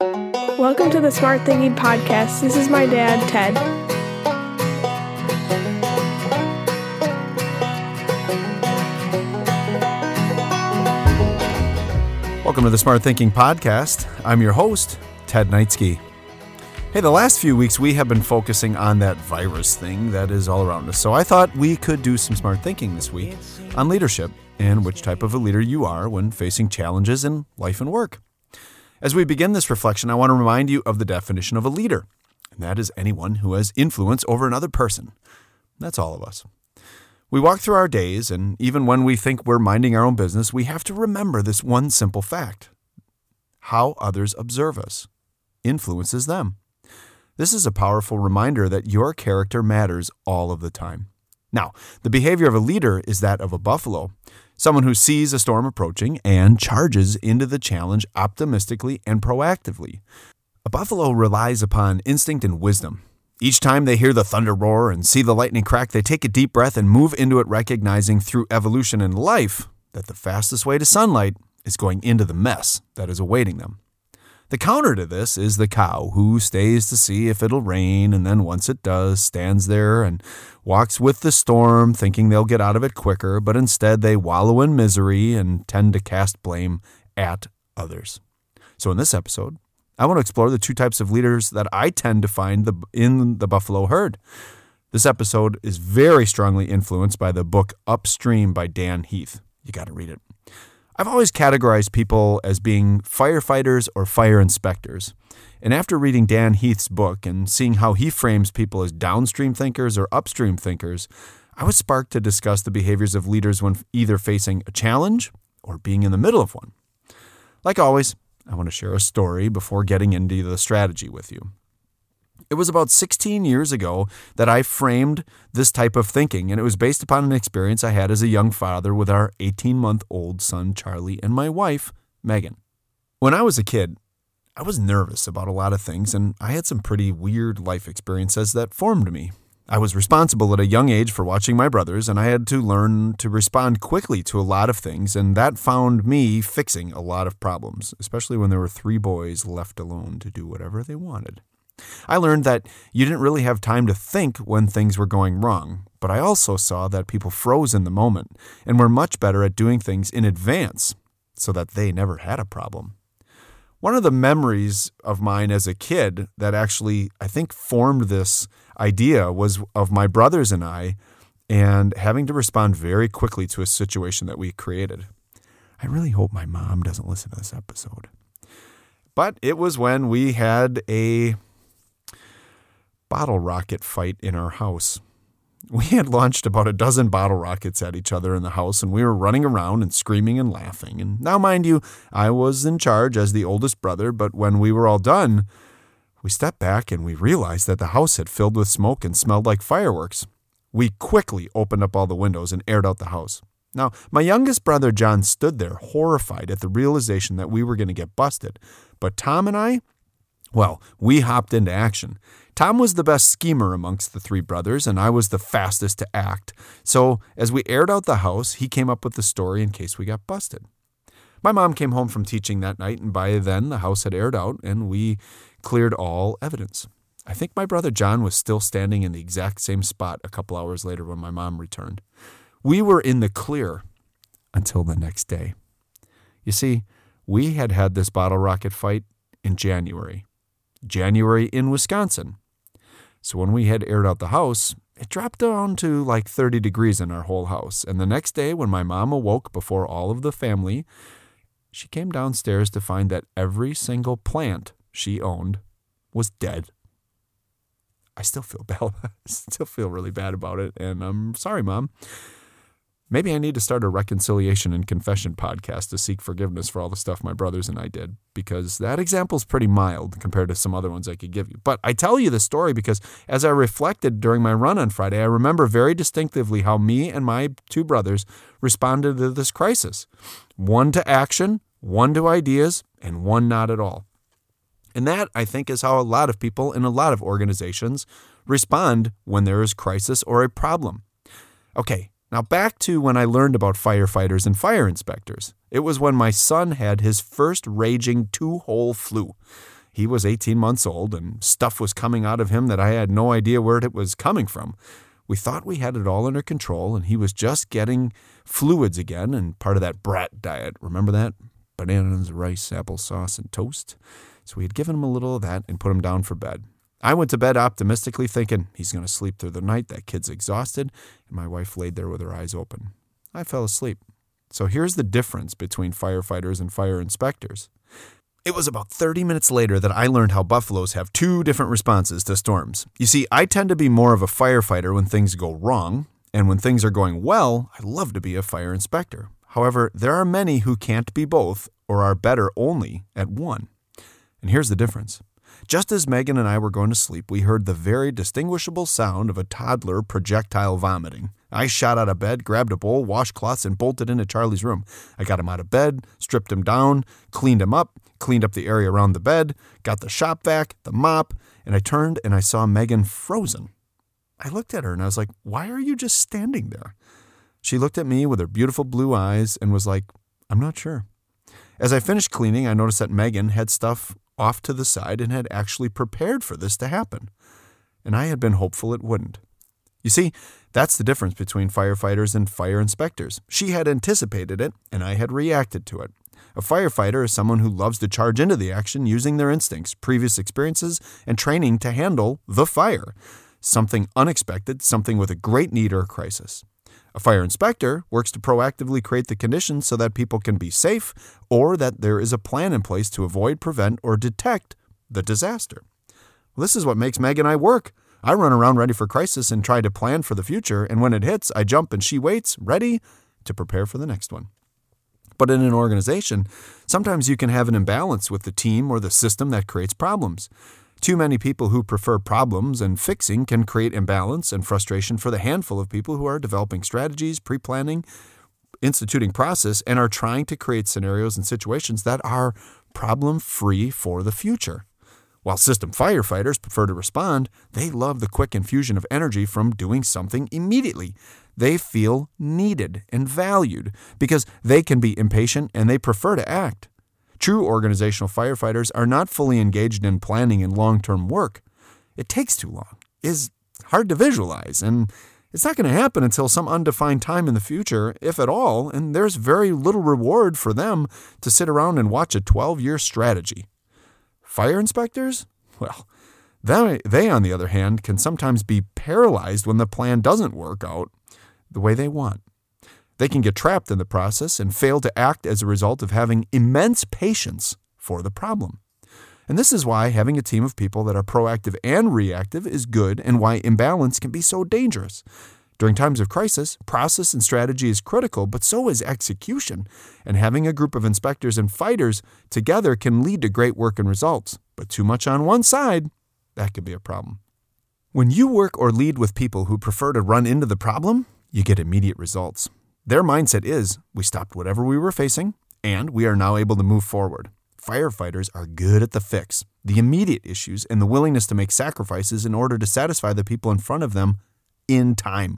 Welcome to the Smart Thinking Podcast. This is my dad, Ted. Welcome to the Smart Thinking Podcast. I'm your host, Ted Knightsky. Hey, the last few weeks we have been focusing on that virus thing that is all around us. So I thought we could do some smart thinking this week on leadership and which type of a leader you are when facing challenges in life and work. As we begin this reflection, I want to remind you of the definition of a leader, and that is anyone who has influence over another person. That's all of us. We walk through our days, and even when we think we're minding our own business, we have to remember this one simple fact. How others observe us influences them. This is a powerful reminder that your character matters all of the time. Now, the behavior of a leader is that of a buffalo, someone who sees a storm approaching and charges into the challenge optimistically and proactively. A buffalo relies upon instinct and wisdom. Each time they hear the thunder roar and see the lightning crack, they take a deep breath and move into it, recognizing through evolution and life that the fastest way to sunlight is going into the mess that is awaiting them. The counter to this is the cow, who stays to see if it'll rain, and then once it does, stands there and walks with the storm, thinking they'll get out of it quicker, but instead they wallow in misery and tend to cast blame at others. So in this episode, I want to explore the two types of leaders that I tend to find in the buffalo herd. This episode is very strongly influenced by the book Upstream by Dan Heath. You got to read it. I've always categorized people as being firefighters or fire inspectors. And after reading Dan Heath's book and seeing how he frames people as downstream thinkers or upstream thinkers, I was sparked to discuss the behaviors of leaders when either facing a challenge or being in the middle of one. Like always, I want to share a story before getting into the strategy with you. It was about 16 years ago that I framed this type of thinking, and it was based upon an experience I had as a young father with our 18-month-old son, Charlie, and my wife, Megan. When I was a kid, I was nervous about a lot of things, and I had some pretty weird life experiences that formed me. I was responsible at a young age for watching my brothers, and I had to learn to respond quickly to a lot of things, and that found me fixing a lot of problems, especially when there were 3 boys left alone to do whatever they wanted. I learned that you didn't really have time to think when things were going wrong, but I also saw that people froze in the moment and were much better at doing things in advance so that they never had a problem. One of the memories of mine as a kid that actually, I think, formed this idea was of my brothers and I and having to respond very quickly to a situation that we created. I really hope my mom doesn't listen to this episode. But it was when we had a bottle rocket fight in our house. We had launched about a dozen bottle rockets at each other in the house, and we were running around and screaming and laughing. And now, mind you, I was in charge as the oldest brother, but when we were all done, we stepped back and we realized that the house had filled with smoke and smelled like fireworks. We quickly opened up all the windows and aired out the house. Now, my youngest brother, John, stood there horrified at the realization that we were going to get busted. But Tom and I, well, we hopped into action. Tom was the best schemer amongst the 3 brothers, and I was the fastest to act. So as we aired out the house, he came up with the story in case we got busted. My mom came home from teaching that night, and by then the house had aired out, and we cleared all evidence. I think my brother John was still standing in the exact same spot a couple hours later when my mom returned. We were in the clear until the next day. You see, we had had this bottle rocket fight in January in Wisconsin. So when we had aired out the house, it dropped down to like 30 degrees in our whole house. And the next day when my mom awoke before all of the family, she came downstairs to find that every single plant she owned was dead. I still feel really bad about it, and I'm sorry, Mom. Maybe I need to start a reconciliation and confession podcast to seek forgiveness for all the stuff my brothers and I did, because that example is pretty mild compared to some other ones I could give you. But I tell you this story because as I reflected during my run on Friday, I remember very distinctively how me and my 2 brothers responded to this crisis. 1 to action, 1 to ideas, and 1 not at all. And that, I think, is how a lot of people in a lot of organizations respond when there is crisis or a problem. Okay, now back to when I learned about firefighters and fire inspectors. It was when my son had his first raging 2-hole flu. He was 18 months old, and stuff was coming out of him that I had no idea where it was coming from. We thought we had it all under control, and he was just getting fluids again and part of that brat diet. Remember that? Bananas, rice, applesauce, and toast. So we had given him a little of that and put him down for bed. I went to bed optimistically thinking he's going to sleep through the night. That kid's exhausted. And my wife laid there with her eyes open. I fell asleep. So here's the difference between firefighters and fire inspectors. It was about 30 minutes later that I learned how buffaloes have two different responses to storms. You see, I tend to be more of a firefighter when things go wrong, and when things are going well, I love to be a fire inspector. However, there are many who can't be both or are better only at one. And here's the difference. Just as Megan and I were going to sleep, we heard the very distinguishable sound of a toddler projectile vomiting. I shot out of bed, grabbed a bowl, washcloths, and bolted into Charlie's room. I got him out of bed, stripped him down, cleaned him up, cleaned up the area around the bed, got the shop vac, the mop, and I turned and I saw Megan frozen. I looked at her and I was like, "Why are you just standing there?" She looked at me with her beautiful blue eyes and was like, "I'm not sure." As I finished cleaning, I noticed that Megan had stuff off to the side and had actually prepared for this to happen. And I had been hopeful it wouldn't. You see, that's the difference between firefighters and fire inspectors. She had anticipated it, and I had reacted to it. A firefighter is someone who loves to charge into the action using their instincts, previous experiences, and training to handle the fire. Something unexpected, something with a great need or a crisis. A fire inspector works to proactively create the conditions so that people can be safe or that there is a plan in place to avoid, prevent, or detect the disaster. Well, this is what makes Meg and I work. I run around ready for crisis and try to plan for the future, and when it hits, I jump and she waits, ready to prepare for the next one. But in an organization, sometimes you can have an imbalance with the team or the system that creates problems. Too many people who prefer problems and fixing can create imbalance and frustration for the handful of people who are developing strategies, pre-planning, instituting process, and are trying to create scenarios and situations that are problem-free for the future. While system firefighters prefer to respond, they love the quick infusion of energy from doing something immediately. They feel needed and valued because they can be impatient and they prefer to act. True organizational firefighters are not fully engaged in planning and long-term work. It takes too long, is hard to visualize, and it's not going to happen until some undefined time in the future, if at all, and there's very little reward for them to sit around and watch a 12-year strategy. Fire inspectors? Well, they, on the other hand, can sometimes be paralyzed when the plan doesn't work out the way they want. They can get trapped in the process and fail to act as a result of having immense patience for the problem. And this is why having a team of people that are proactive and reactive is good and why imbalance can be so dangerous. During times of crisis, process and strategy is critical, but so is execution. And having a group of inspectors and fighters together can lead to great work and results. But too much on one side, that could be a problem. When you work or lead with people who prefer to run into the problem, you get immediate results. Their mindset is, we stopped whatever we were facing, and we are now able to move forward. Firefighters are good at the fix, the immediate issues, and the willingness to make sacrifices in order to satisfy the people in front of them in time.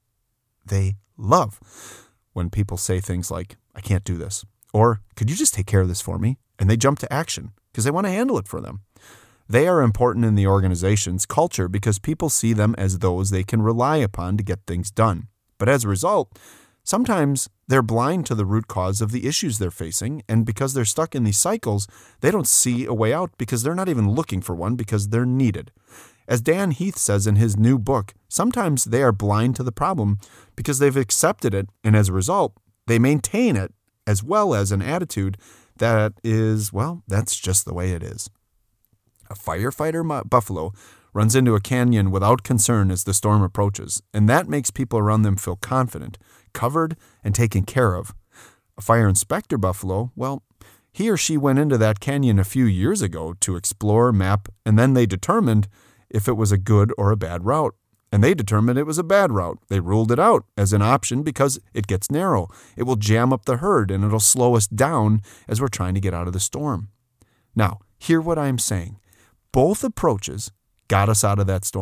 They love when people say things like, "I can't do this," or "Could you just take care of this for me?" And they jump to action because they want to handle it for them. They are important in the organization's culture because people see them as those they can rely upon to get things done. But as a result, sometimes they're blind to the root cause of the issues they're facing, and because they're stuck in these cycles, they don't see a way out because they're not even looking for one because they're needed. As Dan Heath says in his new book, sometimes they are blind to the problem because they've accepted it, and as a result, they maintain it as well as an attitude that is, well, that's just the way it is. A firefighter buffalo runs into a canyon without concern as the storm approaches, and that makes people around them feel confident, covered, and taken care of. A fire inspector buffalo, well, he or she went into that canyon a few years ago to explore, map, and then they determined if it was a good or a bad route. And they determined it was a bad route. They ruled it out as an option because it gets narrow. It will jam up the herd and it'll slow us down as we're trying to get out of the storm. Now, hear what I'm saying. Both approaches got us out of that storm.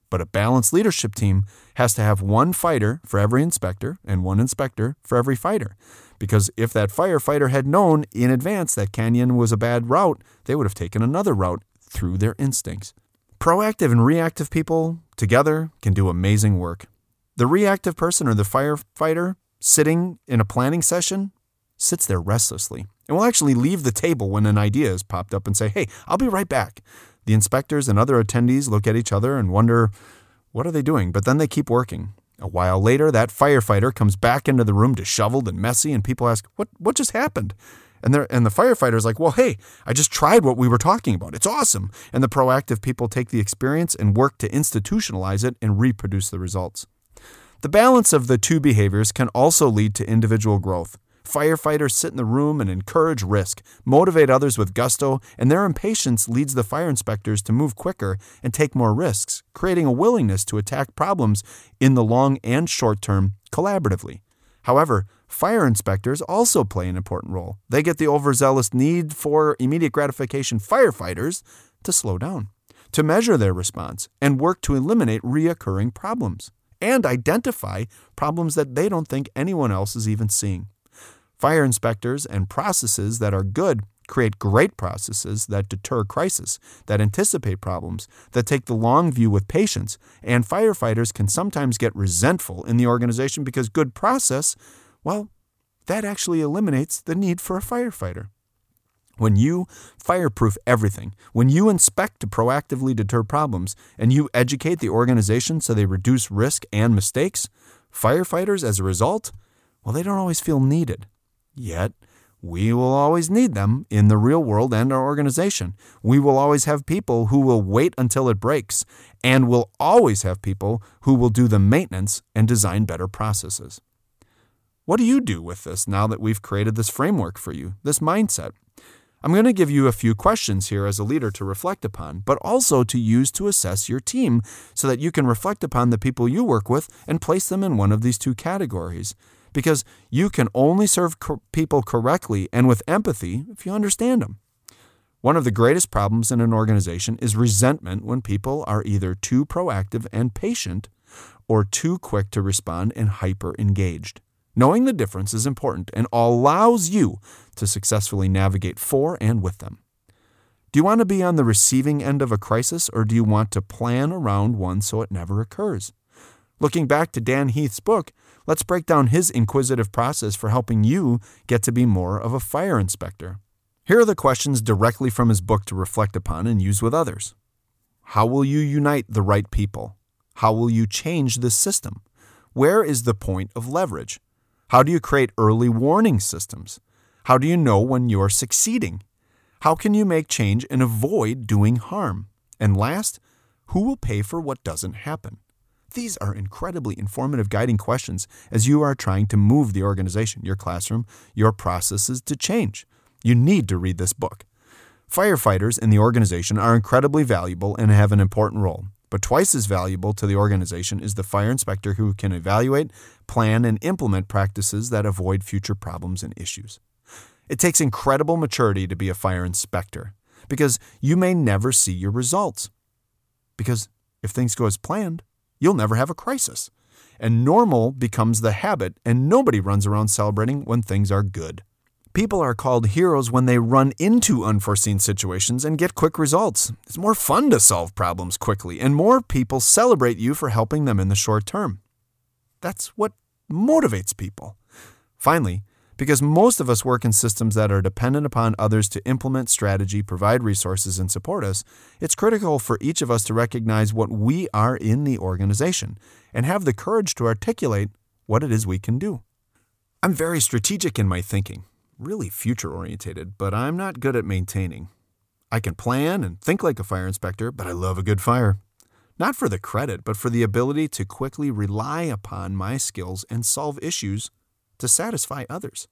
But a balanced leadership team has to have one fighter for every inspector and one inspector for every fighter. Because if that firefighter had known in advance that canyon was a bad route, they would have taken another route through their instincts. Proactive and reactive people together can do amazing work. The reactive person or the firefighter sitting in a planning session sits there restlessly and will actually leave the table when an idea has popped up and say, "Hey, I'll be right back." The inspectors and other attendees look at each other and wonder, what are they doing? But then they keep working. A while later, that firefighter comes back into the room disheveled and messy, and people ask, what just happened? And the firefighter's like, well, hey, I just tried what we were talking about. It's awesome. And the proactive people take the experience and work to institutionalize it and reproduce the results. The balance of the two behaviors can also lead to individual growth. Firefighters sit in the room and encourage risk, motivate others with gusto, and their impatience leads the fire inspectors to move quicker and take more risks, creating a willingness to attack problems in the long and short term collaboratively. However, fire inspectors also play an important role. They get the overzealous need for immediate gratification firefighters to slow down, to measure their response, and work to eliminate reoccurring problems, and identify problems that they don't think anyone else is even seeing. Fire inspectors and processes that are good create great processes that deter crisis, that anticipate problems, that take the long view with patience, and firefighters can sometimes get resentful in the organization because good process, well, that actually eliminates the need for a firefighter. When you fireproof everything, when you inspect to proactively deter problems, and you educate the organization so they reduce risk and mistakes, firefighters, as a result, well, they don't always feel needed. Yet, we will always need them in the real world and our organization. We will always have people who will wait until it breaks, and we'll always have people who will do the maintenance and design better processes. What do you do with this now that we've created this framework for you, this mindset? I'm going to give you a few questions here as a leader to reflect upon, but also to use to assess your team so that you can reflect upon the people you work with and place them in one of these two categories. Because you can only serve people correctly and with empathy if you understand them. One of the greatest problems in an organization is resentment when people are either too proactive and patient or too quick to respond and hyper-engaged. Knowing the difference is important and allows you to successfully navigate for and with them. Do you want to be on the receiving end of a crisis, or do you want to plan around one so it never occurs? Looking back to Dan Heath's book, let's break down his inquisitive process for helping you get to be more of a fire inspector. Here are the questions directly from his book to reflect upon and use with others. How will you unite the right people? How will you change this system? Where is the point of leverage? How do you create early warning systems? How do you know when you're succeeding? How can you make change and avoid doing harm? And last, who will pay for what doesn't happen? These are incredibly informative guiding questions as you are trying to move the organization, your classroom, your processes to change. You need to read this book. Firefighters in the organization are incredibly valuable and have an important role, but twice as valuable to the organization is the fire inspector who can evaluate, plan, and implement practices that avoid future problems and issues. It takes incredible maturity to be a fire inspector because you may never see your results. Because if things go as planned, you'll never have a crisis. And normal becomes the habit, and nobody runs around celebrating when things are good. People are called heroes when they run into unforeseen situations and get quick results. It's more fun to solve problems quickly, and more people celebrate you for helping them in the short term. That's what motivates people. Finally, because most of us work in systems that are dependent upon others to implement strategy, provide resources, and support us, it's critical for each of us to recognize what we are in the organization and have the courage to articulate what it is we can do. I'm very strategic in my thinking, really future-orientated, but I'm not good at maintaining. I can plan and think like a fire inspector, but I love a good fire. Not for the credit, but for the ability to quickly rely upon my skills and solve issues to satisfy others.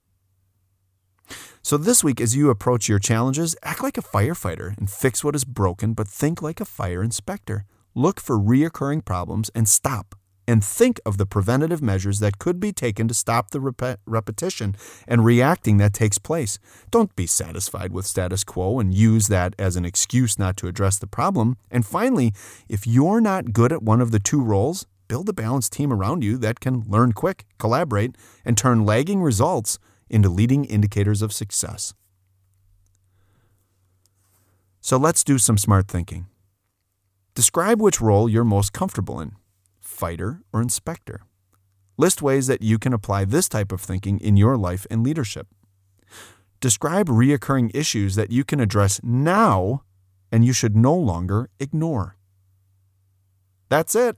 So this week, as you approach your challenges, act like a firefighter and fix what is broken, but think like a fire inspector. Look for reoccurring problems and stop and think of the preventative measures that could be taken to stop the repetition and reacting that takes place. Don't be satisfied with status quo and use that as an excuse not to address the problem. And finally, if you're not good at one of the two roles, build a balanced team around you that can learn quick, collaborate, and turn lagging results into leading indicators of success. So let's do some smart thinking. Describe which role you're most comfortable in, fighter or inspector. List ways that you can apply this type of thinking in your life and leadership. Describe reoccurring issues that you can address now and you should no longer ignore. That's it.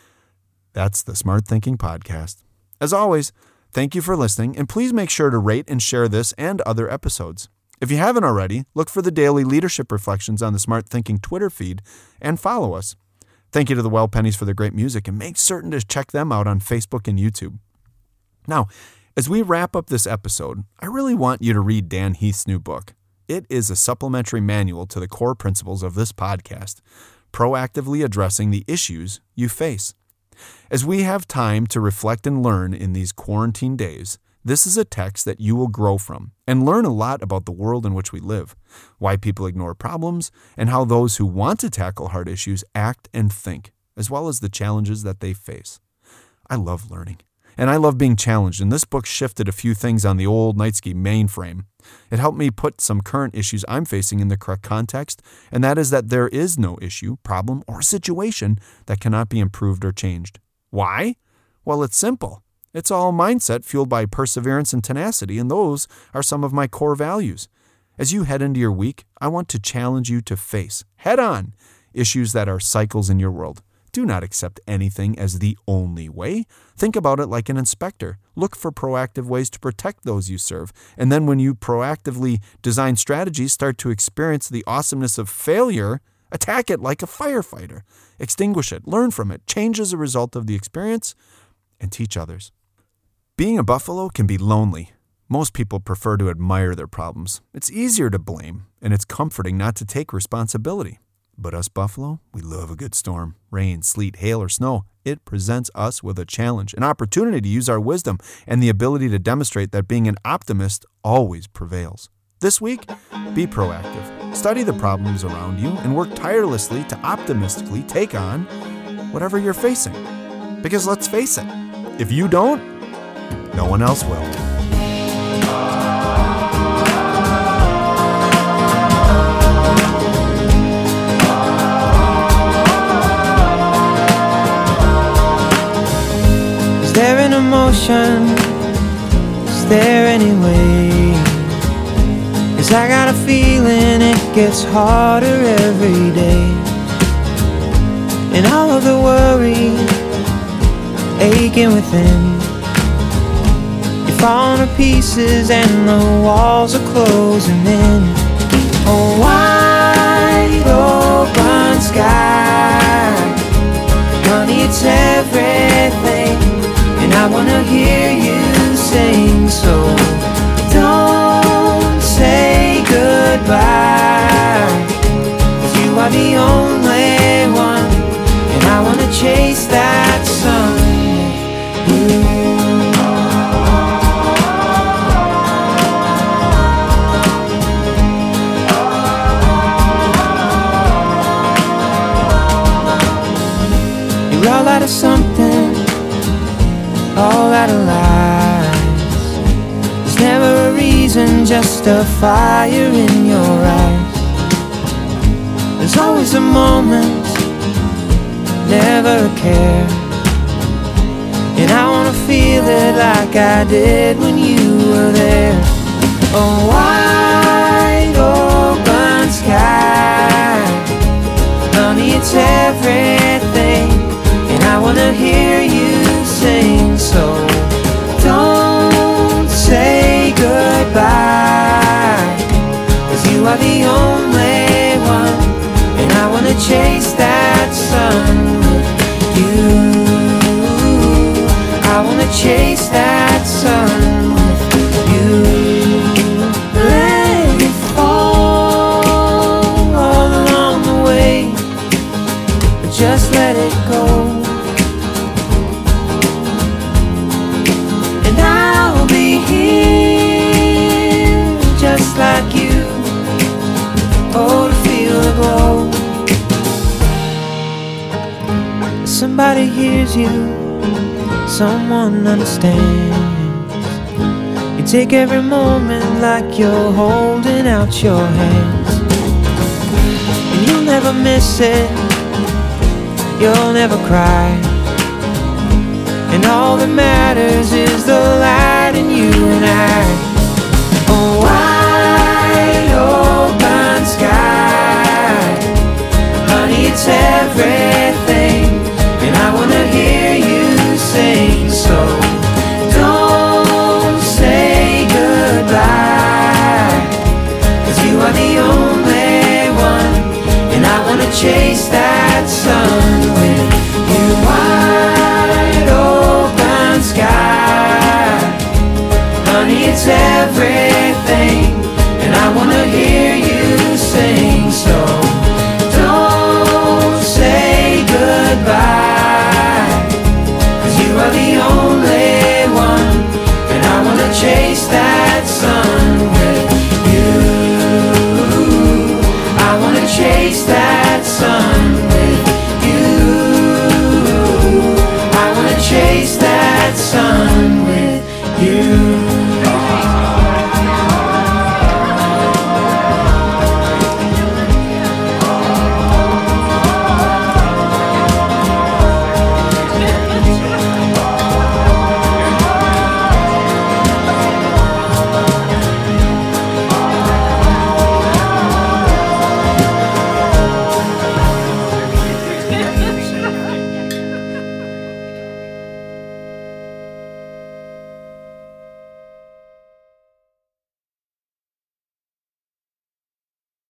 That's the Smart Thinking Podcast. As always, thank you for listening, and please make sure to rate and share this and other episodes. If you haven't already, look for the daily leadership reflections on the Smart Thinking Twitter feed and follow us. Thank you to the Well Pennies for their great music, and make certain to check them out on Facebook and YouTube. Now, as we wrap up this episode, I really want you to read Dan Heath's new book. It is a supplementary manual to the core principles of this podcast, proactively addressing the issues you face. As we have time to reflect and learn in these quarantine days, this is a text that you will grow from and learn a lot about the world in which we live, why people ignore problems, and how those who want to tackle hard issues act and think, as well as the challenges that they face. I love learning, and I love being challenged, and this book shifted a few things on the old Knightsky mainframe. It helped me put some current issues I'm facing in the correct context, and that is that there is no issue, problem, or situation that cannot be improved or changed. Why? Well, it's simple. It's all mindset fueled by perseverance and tenacity, and those are some of my core values. As you head into your week, I want to challenge you to face, head on, issues that are cycles in your world. Do not accept anything as the only way. Think about it like an inspector. Look for proactive ways to protect those you serve. And then when you proactively design strategies, start to experience the awesomeness of failure, attack it like a firefighter. Extinguish it, learn from it, change as a result of the experience, and teach others. Being a buffalo can be lonely. Most people prefer to admire their problems. It's easier to blame, and it's comforting not to take responsibility. But us buffalo, we love a good storm. Rain, sleet, hail, or snow. It presents us with a challenge, an opportunity to use our wisdom, and the ability to demonstrate that being an optimist always prevails. This week, be proactive. Study the problems around you and work tirelessly to optimistically take on whatever you're facing. Because let's face it, if you don't, no one else will. Is there an emotion? Is there any way? 'Cause I got a feeling it gets harder every day. And all of the worry aching within, you're falling to pieces and the walls are closing in. A wide open sky, honey, it's everything, and I wanna hear you sing. So don't say goodbye, 'cause you are the only one, and I wanna chase that sun with you. You're all out of something, all out of lies. There's never a reason, just a fire in your eyes. There's always a moment, never a care, and I wanna feel it like I did when you were there. A wide open sky, honey, it's everything, and I wanna hear you sing. So don't say goodbye, 'cause you are the only one, and I wanna chase that sun with you. I wanna chase that sun with you. Let it fall all along the way, but just let it go. Somebody hears you, someone understands. You take every moment like you're holding out your hands. And you'll never miss it, you'll never cry. And all that matters is the light in you and I. A wide open sky, honey, it's everything. And I wanna hear you sing, so don't say goodbye, 'cause you are the only one. And I wanna chase that sun with you. Wide open sky, honey, it's everything.